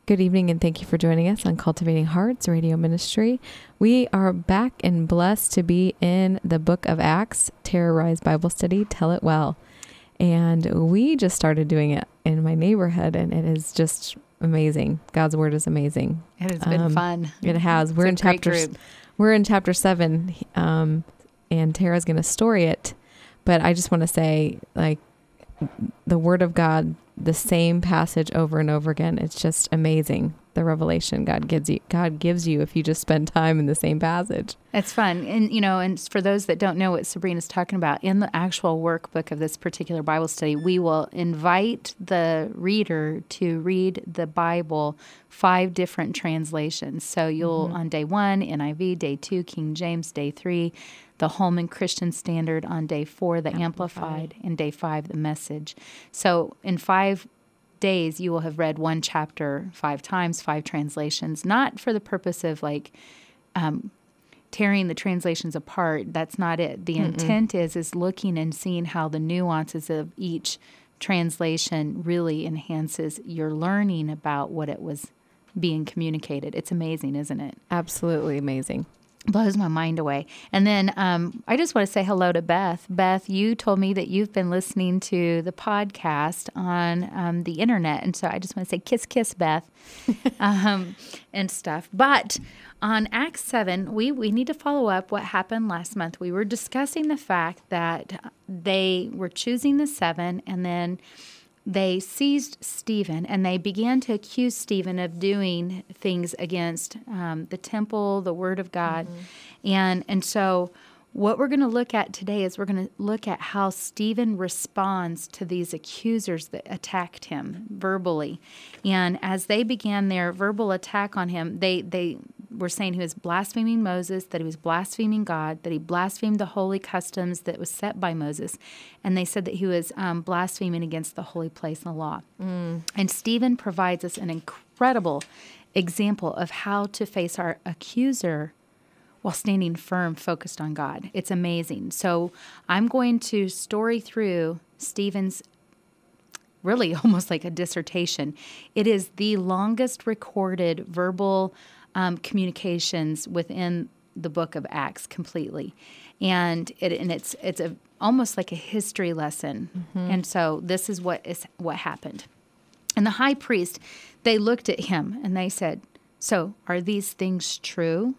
Good evening, and thank you for joining us on Cultivating Hearts Radio Ministry. We are back and blessed to be in the book of Acts, Terrorize Bible Study, Tell It Well. And we just started doing it in my neighborhood, and it is just amazing. God's word is amazing. It has been fun. It has. We're in chapter 7, and Tara's going to story it. But I just want to say, like, the word of God, the same passage over and over again. It's just amazing. The revelation God gives you if you just spend time in the same passage. It's fun. And for those that don't know what Sabrina's talking about, in the actual workbook of this particular Bible study, we will invite the reader to read the Bible 5 different translations. So you'll, on day 1, NIV, day 2, King James, day 3, the Holman Christian Standard, on day 4, the Amplified, and day 5, the Message. So in 5 days, you will have read one chapter 5 times, 5 translations, not for the purpose of tearing the translations apart. That's not it. The intent is looking and seeing how the nuances of each translation really enhances your learning about what it was being communicated. It's amazing, isn't it? Absolutely amazing. Blows my mind away. And then I just want to say hello to Beth. Beth, you told me that you've been listening to the podcast on the internet. And so I just want to say kiss, kiss, Beth, and stuff. But on Acts 7, we need to follow up what happened last month. We were discussing the fact that they were choosing the 7, and then they seized Stephen, and they began to accuse Stephen of doing things against the temple, the Word of God. And so what we're going to look at today is we're going to look at how Stephen responds to these accusers that attacked him verbally. And as they began their verbal attack on him, they were saying he was blaspheming Moses, that he was blaspheming God, that he blasphemed the holy customs that was set by Moses. And they said that he was blaspheming against the holy place and the law. And Stephen provides us an incredible example of how to face our accuser while standing firm, focused on God. It's amazing. So I'm going to story through Stephen's really almost like a dissertation. It is the longest recorded verbal communications within the book of Acts completely. And it's almost like a history lesson. And so this is what happened. And the high priest, they looked at him and they said, "So are these things true?"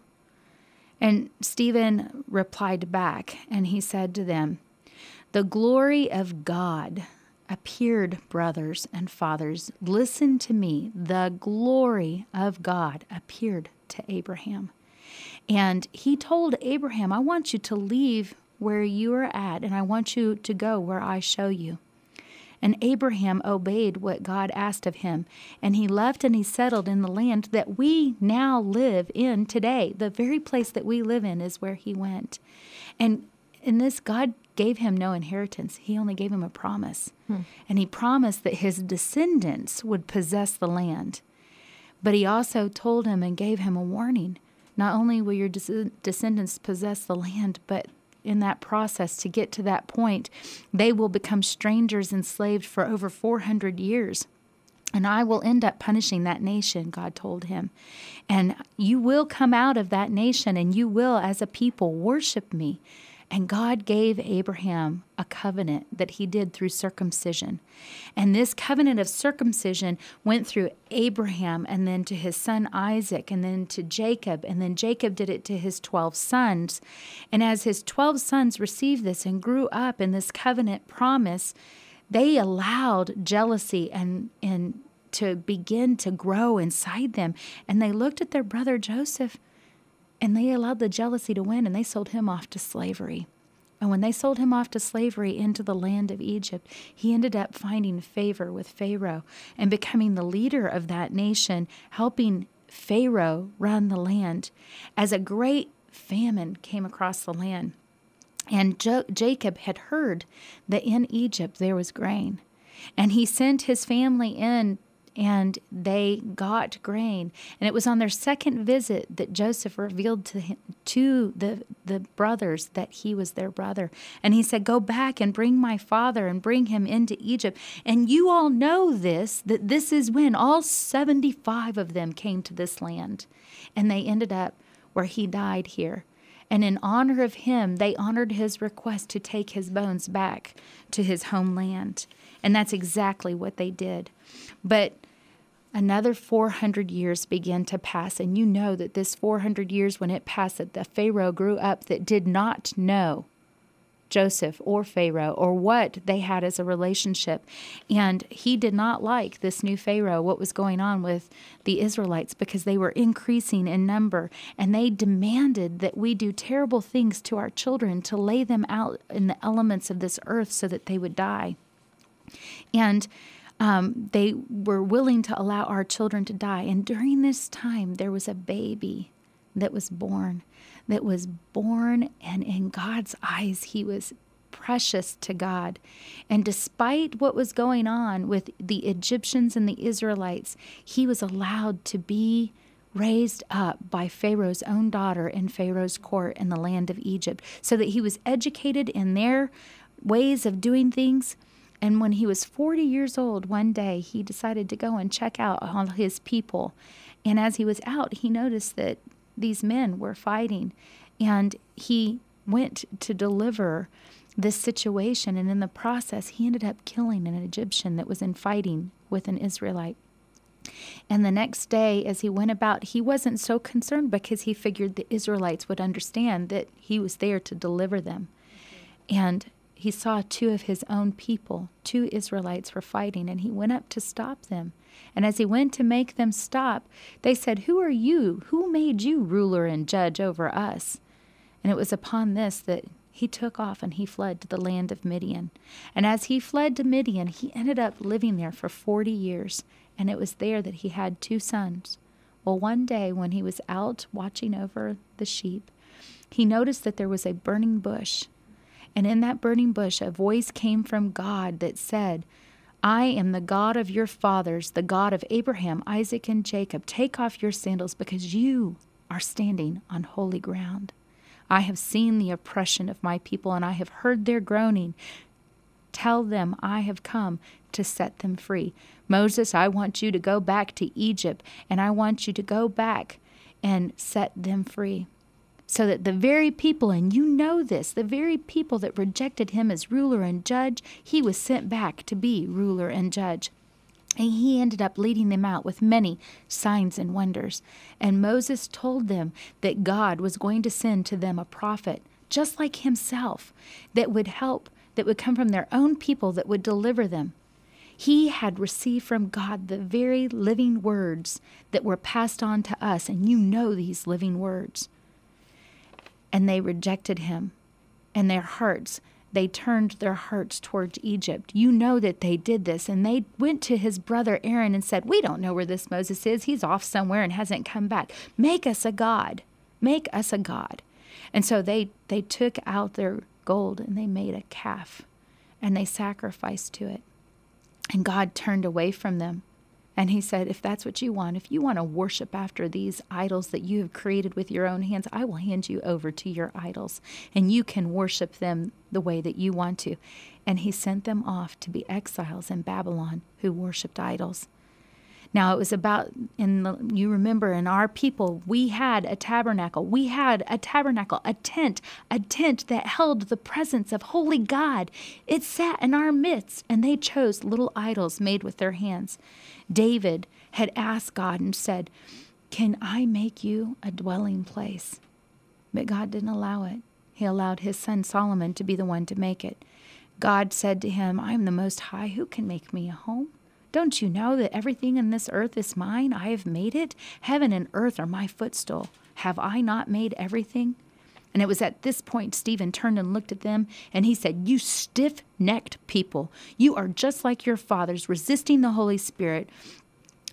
And Stephen replied back, and he said to them, "The glory of God appeared, brothers and fathers. Listen to me. The glory of God appeared to Abraham." And he told Abraham, "I want you to leave where you are at, and I want you to go where I show you." And Abraham obeyed what God asked of him, and he left and he settled in the land that we now live in today. The very place that we live in is where he went. And in this, God gave him no inheritance. He only gave him a promise. And he promised that his descendants would possess the land. But he also told him and gave him a warning. Not only will your descendants possess the land, but in that process, to get to that point, they will become strangers enslaved for over 400 years. And I will end up punishing that nation, God told him. And you will come out of that nation, and you will, as a people, worship me. And God gave Abraham a covenant that he did through circumcision. And this covenant of circumcision went through Abraham and then to his son Isaac and then to Jacob. And then Jacob did it to his 12 sons. And as his 12 sons received this and grew up in this covenant promise, they allowed jealousy and to begin to grow inside them. And they looked at their brother Joseph, and they allowed the jealousy to win, and they sold him off to slavery. And when they sold him off to slavery into the land of Egypt, he ended up finding favor with Pharaoh and becoming the leader of that nation, helping Pharaoh run the land as a great famine came across the land. And Jacob had heard that in Egypt there was grain. And he sent his family in and they got grain. And it was on their second visit that Joseph revealed to the brothers that he was their brother. And he said, go back and bring my father and bring him into Egypt. And you all know this, that this is when all 75 of them came to this land. And they ended up where he died here. And in honor of him, they honored his request to take his bones back to his homeland. And that's exactly what they did. But another 400 years began to pass. And you know that this 400 years, when it passed, that the Pharaoh grew up that did not know Joseph or Pharaoh or what they had as a relationship. And he did not like this new Pharaoh, what was going on with the Israelites, because they were increasing in number. And they demanded that we do terrible things to our children, to lay them out in the elements of this earth so that they would die. And they were willing to allow our children to die. And during this time, there was a baby that was born, and in God's eyes, he was precious to God. And despite what was going on with the Egyptians and the Israelites, he was allowed to be raised up by Pharaoh's own daughter in Pharaoh's court in the land of Egypt, so that he was educated in their ways of doing things. And when he was 40 years old, one day he decided to go and check out all his people. And as he was out, he noticed that these men were fighting. And he went to deliver this situation. And in the process, he ended up killing an Egyptian that was in fighting with an Israelite. And the next day, as he went about, he wasn't so concerned, because he figured the Israelites would understand that he was there to deliver them. And he saw two of his own people, two Israelites, were fighting, and he went up to stop them. And as he went to make them stop, they said, "Who are you? Who made you ruler and judge over us?" And it was upon this that he took off and he fled to the land of Midian. And as he fled to Midian, he ended up living there for 40 years. And it was there that he had two sons. Well, one day when he was out watching over the sheep, he noticed that there was a burning bush. And in that burning bush, a voice came from God that said, "I am the God of your fathers, the God of Abraham, Isaac, and Jacob. Take off your sandals, because you are standing on holy ground. I have seen the oppression of my people, and I have heard their groaning. Tell them I have come to set them free. Moses, I want you to go back to Egypt, and I want you to go back and set them free." So that the very people, and you know this, the very people that rejected him as ruler and judge, he was sent back to be ruler and judge. And he ended up leading them out with many signs and wonders. And Moses told them that God was going to send to them a prophet, just like himself, that would help, that would come from their own people, that would deliver them. He had received from God the very living words that were passed on to us, and you know these living words. And they rejected him, and they turned their hearts towards Egypt. You know that they did this, and they went to his brother Aaron and said, "We don't know where this Moses is. He's off somewhere and hasn't come back. Make us a god. Make us a god." And so they took out their gold and they made a calf, and they sacrificed to it. And God turned away from them. And he said, "If that's what you want, if you want to worship after these idols that you have created with your own hands, I will hand you over to your idols, and you can worship them the way that you want to." And he sent them off to be exiles in Babylon who worshiped idols. Now it was about, you remember, in our people, we had a tabernacle. We had a tabernacle, a tent that held the presence of holy God. It sat in our midst, and they chose little idols made with their hands. David had asked God and said, "Can I make you a dwelling place?" But God didn't allow it. He allowed his son Solomon to be the one to make it. God said to him, "I am the Most High. Who can make me a home? Don't you know that everything in this earth is mine? I have made it. Heaven and earth are my footstool. Have I not made everything?" And it was at this point Stephen turned and looked at them, and he said, "You stiff-necked people, you are just like your fathers, resisting the Holy Spirit.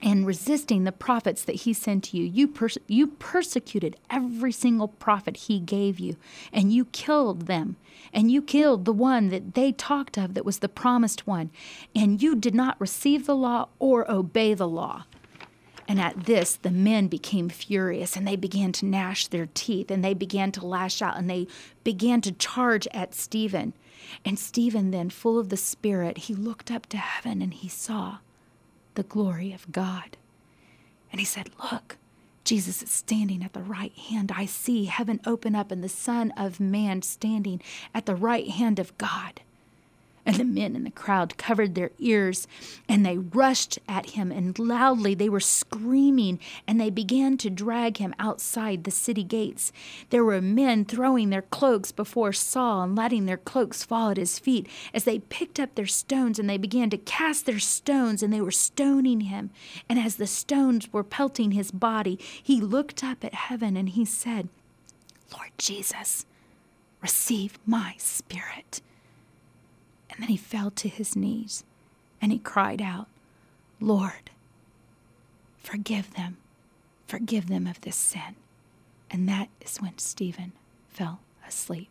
and resisting the prophets that he sent to you. You persecuted every single prophet he gave you, and you killed them. And you killed the one that they talked of that was the promised one. And you did not receive the law or obey the law. And at this, the men became furious, and they began to gnash their teeth, and they began to lash out, and they began to charge at Stephen. And Stephen then, full of the Spirit, he looked up to heaven, and he saw the glory of God. And he said, look, Jesus is standing at the right hand. I see heaven open up and the Son of Man standing at the right hand of God. And the men in the crowd covered their ears, and they rushed at him, and loudly they were screaming, and they began to drag him outside the city gates. There were men throwing their cloaks before Saul and letting their cloaks fall at his feet as they picked up their stones, and they began to cast their stones, and they were stoning him. And as the stones were pelting his body, he looked up at heaven, and he said, Lord Jesus, receive my spirit. And then he fell to his knees and he cried out, Lord, forgive them of this sin. And that is when Stephen fell asleep.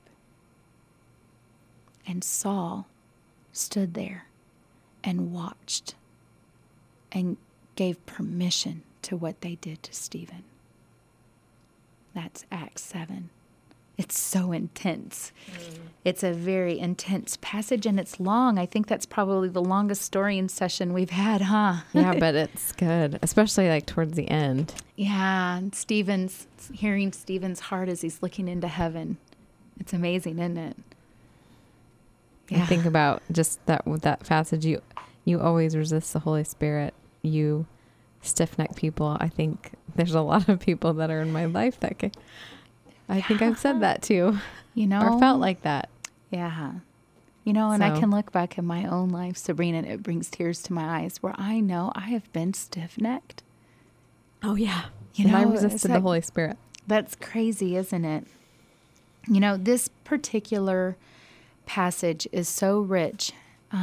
And Saul stood there and watched and gave permission to what they did to Stephen. That's Acts 7. It's so intense. It's a very intense passage, and it's long. I think that's probably the longest story session we've had, huh? Yeah, but it's good, especially like towards the end. Yeah, and hearing Stephen's heart as he's looking into heaven. It's amazing, isn't it? Yeah. I think about just that passage. You always resist the Holy Spirit. You stiff-necked people. I think there's a lot of people that are in my life that can. I think I've said that too. Or felt like that. Yeah. And I can look back at my own life, Sabrina, and it brings tears to my eyes where I know I have been stiff-necked. Oh, yeah. I resisted the Holy Spirit. That's crazy, isn't it? This particular passage is so rich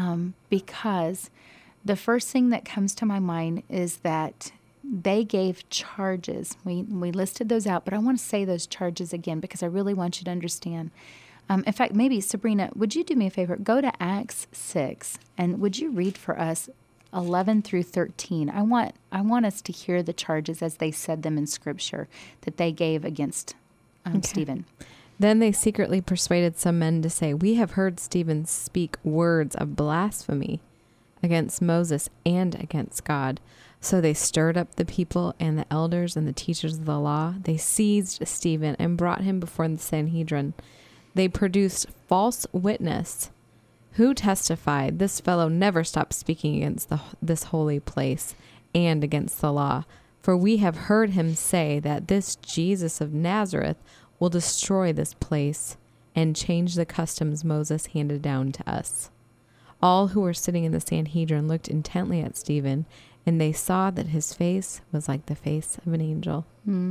because the first thing that comes to my mind is that they gave charges. We listed those out, but I want to say those charges again because I really want you to understand. In fact, maybe, Sabrina, would you do me a favor? Go to Acts 6, and would you read for us 11 through 13? I want us to hear the charges as they said them in Scripture that they gave against Stephen. Then they secretly persuaded some men to say, we have heard Stephen speak words of blasphemy against Moses and against God. So they stirred up the people and the elders and the teachers of the law. They seized Stephen and brought him before the Sanhedrin. They produced false witness who testified, this fellow never stopped speaking against this holy place and against the law. For we have heard him say that this Jesus of Nazareth will destroy this place and change the customs Moses handed down to us. All who were sitting in the Sanhedrin looked intently at Stephen, and they saw that his face was like the face of an angel.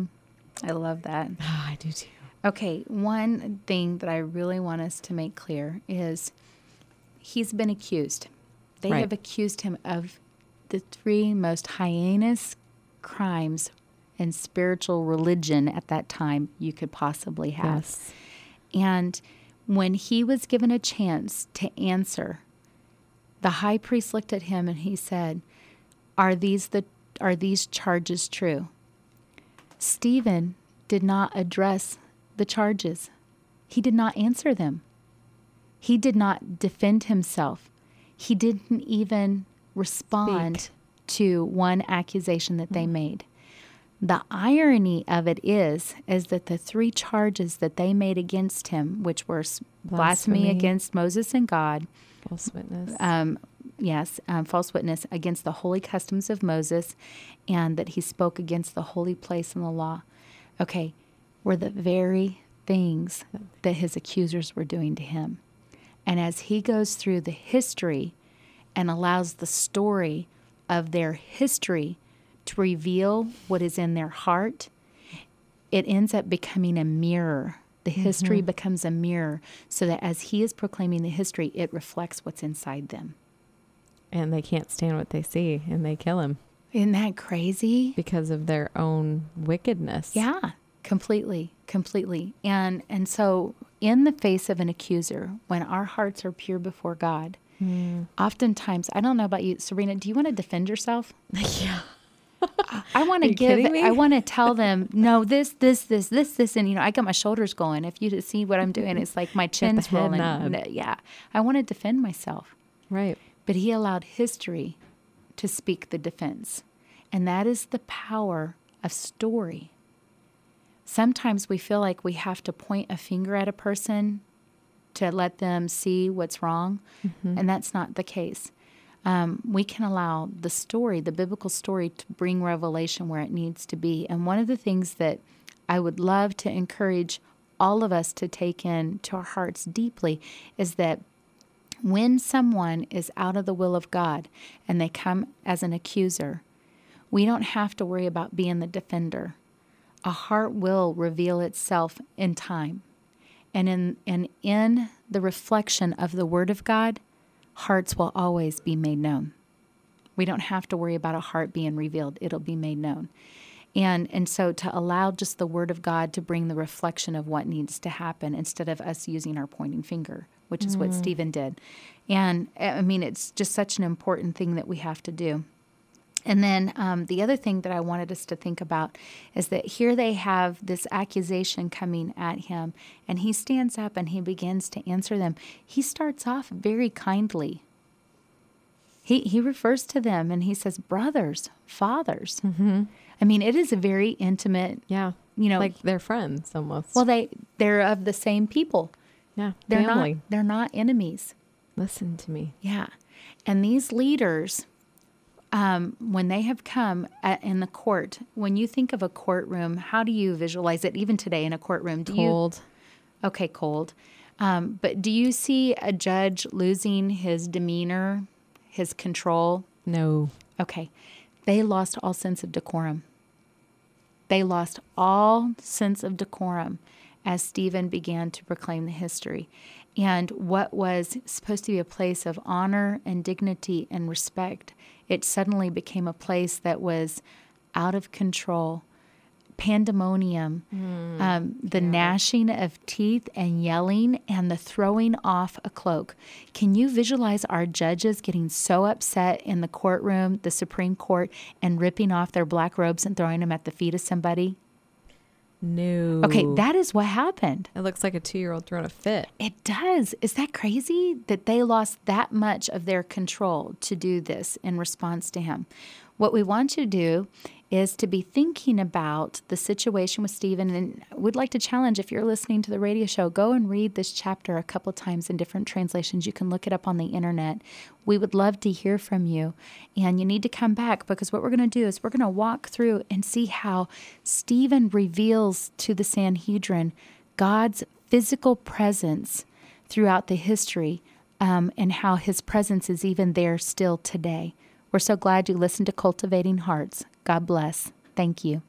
I love that. Oh, I do too. Okay, one thing that I really want us to make clear is he's been accused. They have accused him of the 3 most heinous crimes in spiritual religion at that time you could possibly have. Yes. And when he was given a chance to answer, the high priest looked at him and he said, Are these charges true? Stephen did not address the charges. He did not answer them. He did not defend himself. He didn't even respond to one accusation that they made. The irony of it is that the 3 charges that they made against him, which were blasphemy against Moses and God, false witness, false witness against the holy customs of Moses, and that he spoke against the holy place and the law, were the very things that his accusers were doing to him. And as he goes through the history and allows the story of their history to reveal what is in their heart, it ends up becoming a mirror. The history becomes a mirror so that as he is proclaiming the history, it reflects what's inside them. And they can't stand what they see, and they kill him. Isn't that crazy? Because of their own wickedness. Yeah, completely. And so in the face of an accuser, when our hearts are pure before God, oftentimes, I don't know about you, Serena, do you want to defend yourself? Yeah. I want to I want to tell them, no, this. And, I got my shoulders going. If you see what I'm doing, it's like my chin's rolling. Yeah. I want to defend myself. Right. But he allowed history to speak the defense. And that is the power of story. Sometimes we feel like we have to point a finger at a person to let them see what's wrong. And that's not the case. We can allow the story, the biblical story, to bring revelation where it needs to be. And one of the things that I would love to encourage all of us to take into our hearts deeply is that when someone is out of the will of God and they come as an accuser, we don't have to worry about being the defender. A heart will reveal itself in time. And in the reflection of the Word of God, hearts will always be made known. We don't have to worry about a heart being revealed. It'll be made known. And so to allow just the Word of God to bring the reflection of what needs to happen instead of us using our pointing finger, which is what Stephen did. And I mean, it's just such an important thing that we have to do. And then the other thing that I wanted us to think about is that here they have this accusation coming at him, and he stands up and he begins to answer them. He starts off very kindly. He refers to them and he says, brothers, fathers. I mean, it is a very intimate, like they're friends almost. Well, they're of the same people. Yeah, family. They're not enemies. Listen to me. Yeah. And these leaders, when they have come in the court, when you think of a courtroom, how do you visualize it? Even today in a courtroom, cold. Okay, cold. But do you see a judge losing his demeanor, his control? No. Okay. They lost all sense of decorum. They lost all sense of decorum as Stephen began to proclaim the history. And what was supposed to be a place of honor and dignity and respect, it suddenly became a place that was out of control. Pandemonium, the gnashing of teeth and yelling and the throwing off a cloak. Can you visualize our judges getting so upset in the courtroom, the Supreme Court, and ripping off their black robes and throwing them at the feet of somebody? No. Okay, that is what happened. It looks like a 2-year-old throwing a fit. It does. Is that crazy that they lost that much of their control to do this in response to him? What we want you to do is to be thinking about the situation with Stephen. And we'd like to challenge, if you're listening to the radio show, go and read this chapter a couple times in different translations. You can look it up on the internet. We would love to hear from you. And you need to come back, because what we're going to do is we're going to walk through and see how Stephen reveals to the Sanhedrin God's physical presence throughout the history, and how his presence is even there still today. We're so glad you listened to Cultivating Hearts. God bless. Thank you.